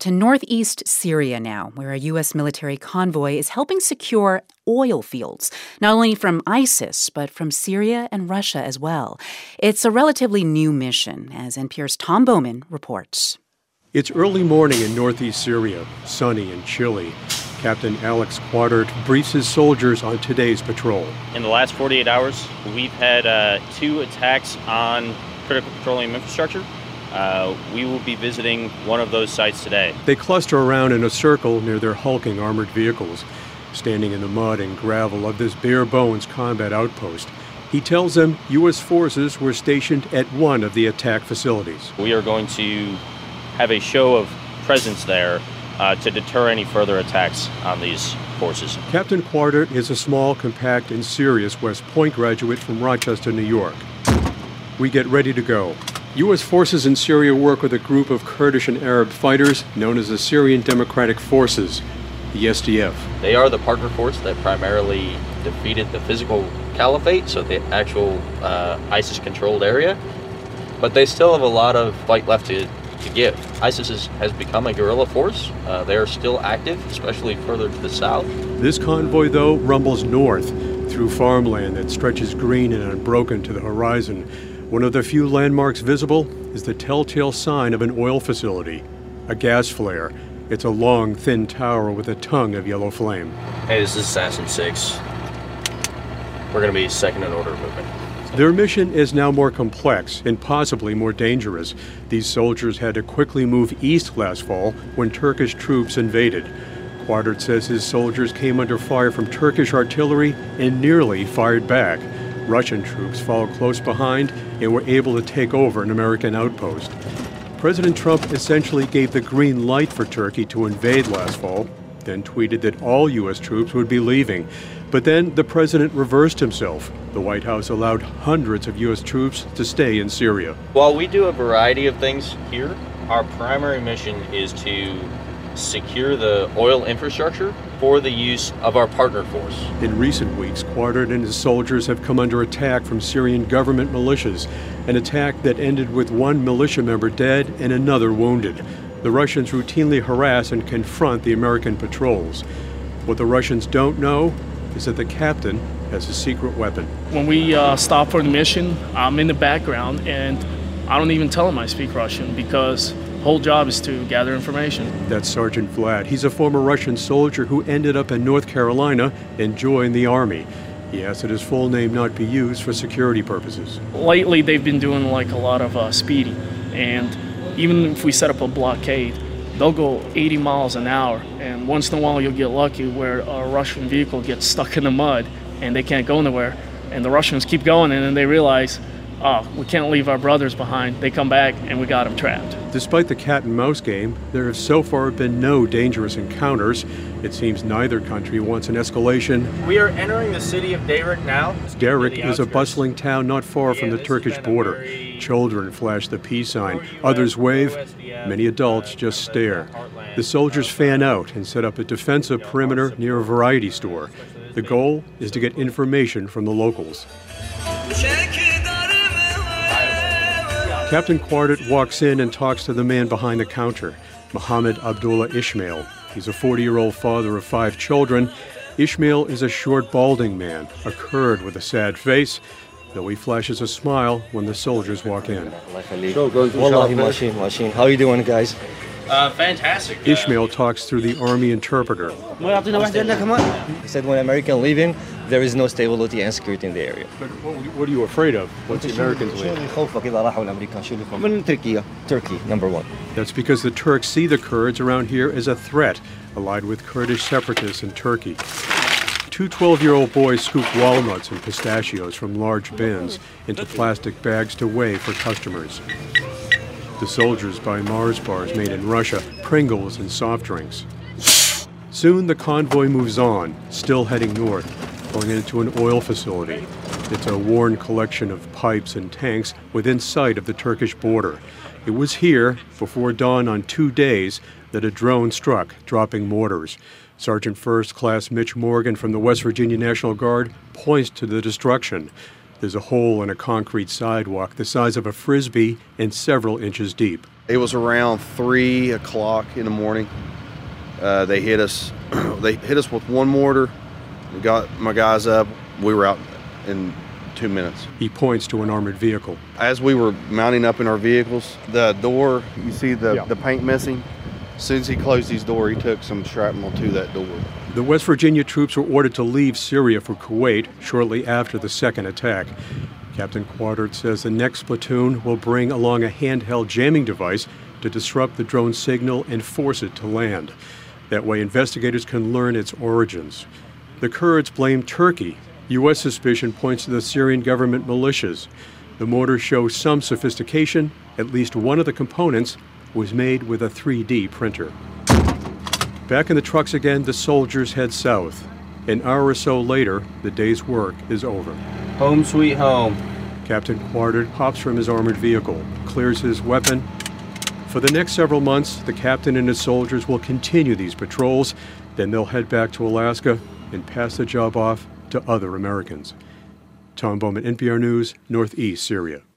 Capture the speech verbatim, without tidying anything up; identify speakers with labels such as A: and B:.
A: to northeast Syria now, where a U S military convoy is helping secure oil fields, not only from ISIS, but from Syria and Russia as well. It's a relatively new mission, as N P R's Tom Bowman reports.
B: It's early morning in northeast Syria, sunny and chilly. Captain Alex Quadert briefs his soldiers on today's patrol.
C: In the last forty-eight hours, we've had uh, two attacks on critical petroleum infrastructure. Uh, we will be visiting one of those sites today.
B: They cluster around in a circle near their hulking armored vehicles, standing in the mud and gravel of this bare-bones combat outpost. He tells them U S forces were stationed at one of the attack facilities.
C: We are going to have a show of presence there uh, to deter any further attacks on these forces.
B: Captain Quadert is a small, compact, and serious West Point graduate from Rochester, New York. We get ready to go. U S forces in Syria work with a group of Kurdish and Arab fighters known as the Syrian Democratic Forces, the S D F.
D: They are the partner force that primarily defeated the physical caliphate, so the actual uh, ISIS-controlled area. But they still have a lot of fight left to, to give. ISIS is, has become a guerrilla force. Uh, they are still active, especially further to the south.
B: This convoy, though, rumbles north through farmland that stretches green and unbroken to the horizon. One of the few landmarks visible is the telltale sign of an oil facility, a gas flare. It's a long, thin tower with a tongue of yellow flame.
D: Hey, this is Assassin six. We're going to be second in order of movement.
B: Their mission is now more complex and possibly more dangerous. These soldiers had to quickly move east last fall when Turkish troops invaded. Quadert says his soldiers came under fire from Turkish artillery and nearly fired back. Russian troops followed close behind and were able to take over an American outpost. President Trump essentially gave the green light for Turkey to invade last fall, then tweeted that all U S troops would be leaving. But then the president reversed himself. The White House allowed hundreds of U S troops to stay in Syria.
D: While we do a variety of things here, our primary mission is to secure the oil infrastructure for the use of our partner force.
B: In recent weeks, Quadert and his soldiers have come under attack from Syrian government militias, an attack that ended with one militia member dead and another wounded. The Russians routinely harass and confront the American patrols. What the Russians don't know is that the captain has a secret weapon.
E: When we uh, stop for the mission, I'm in the background, and I don't even tell them I speak Russian because whole job is to gather information.
B: That's Sergeant Vlad. He's a former Russian soldier who ended up in North Carolina and joined the Army. He asked that his full name not be used for security purposes.
E: Lately, they've been doing like a lot of uh, speeding, and even if we set up a blockade, they'll go eighty miles an hour, and once in a while you'll get lucky where a Russian vehicle gets stuck in the mud and they can't go nowhere, and the Russians keep going, and then they realize, oh, we can't leave our brothers behind. They come back, and we got them trapped.
B: Despite the cat-and-mouse game, there have so far been no dangerous encounters. It seems neither country wants an escalation.
F: We are entering the city of Derik now.
B: Derik is a bustling town not far from the Turkish border. Children flash the peace sign. Others wave. Many adults just stare. The soldiers fan out and set up a defensive perimeter near a variety store. The goal is to get information from the locals. Captain Quadert walks in and talks to the man behind the counter, Mohammed Abdullah Ishmael. He's a forty-year-old father of five children. Ishmael is a short, balding man, a Kurd with a sad face, though he flashes a smile when the soldiers walk in.
G: How are you doing, guys?
F: Uh, fantastic.
B: Ishmael talks through the army interpreter.
G: He said when Americans leaving, there is no stability and security in the area.
B: But what, what are you afraid of once the Americans leave?
G: Turkey, number one.
B: That's because the Turks see the Kurds around here as a threat, allied with Kurdish separatists in Turkey. Two twelve-year-old boys scoop walnuts and pistachios from large bins into plastic bags to weigh for customers. The soldiers buy Mars bars made in Russia, Pringles, and soft drinks. Soon the convoy moves on, still heading north, going into an oil facility. It's a worn collection of pipes and tanks within sight of the Turkish border. It was here, before dawn on two days, that a drone struck, dropping mortars. Sergeant First Class Mitch Morgan from the West Virginia National Guard points to the destruction. There's a hole in a concrete sidewalk the size of a frisbee and several inches deep.
H: It was around three o'clock in the morning. Uh, they hit us. They hit us with one mortar. We got my guys up. We were out in two minutes.
B: He points to an armored vehicle.
H: As we were mounting up in our vehicles, the door, you see the,
B: Yeah.
H: the paint missing? As soon as he closed his door, he took some shrapnel to that door.
B: The West Virginia troops were ordered to leave Syria for Kuwait shortly after the second attack. Captain Quadert says the next platoon will bring along a handheld jamming device to disrupt the drone signal and force it to land. That way, investigators can learn its origins. The Kurds blame Turkey. U S suspicion points to the Syrian government militias. The mortar shows some sophistication. At least one of the components was made with a three D printer. Back in the trucks again, the soldiers head south. An hour or so later, the day's work is over.
F: Home sweet home.
B: Captain Quadert hops from his armored vehicle, clears his weapon. For the next several months, the captain and his soldiers will continue these patrols. Then they'll head back to Alaska and pass the job off to other Americans. Tom Bowman, N P R News, Northeast Syria.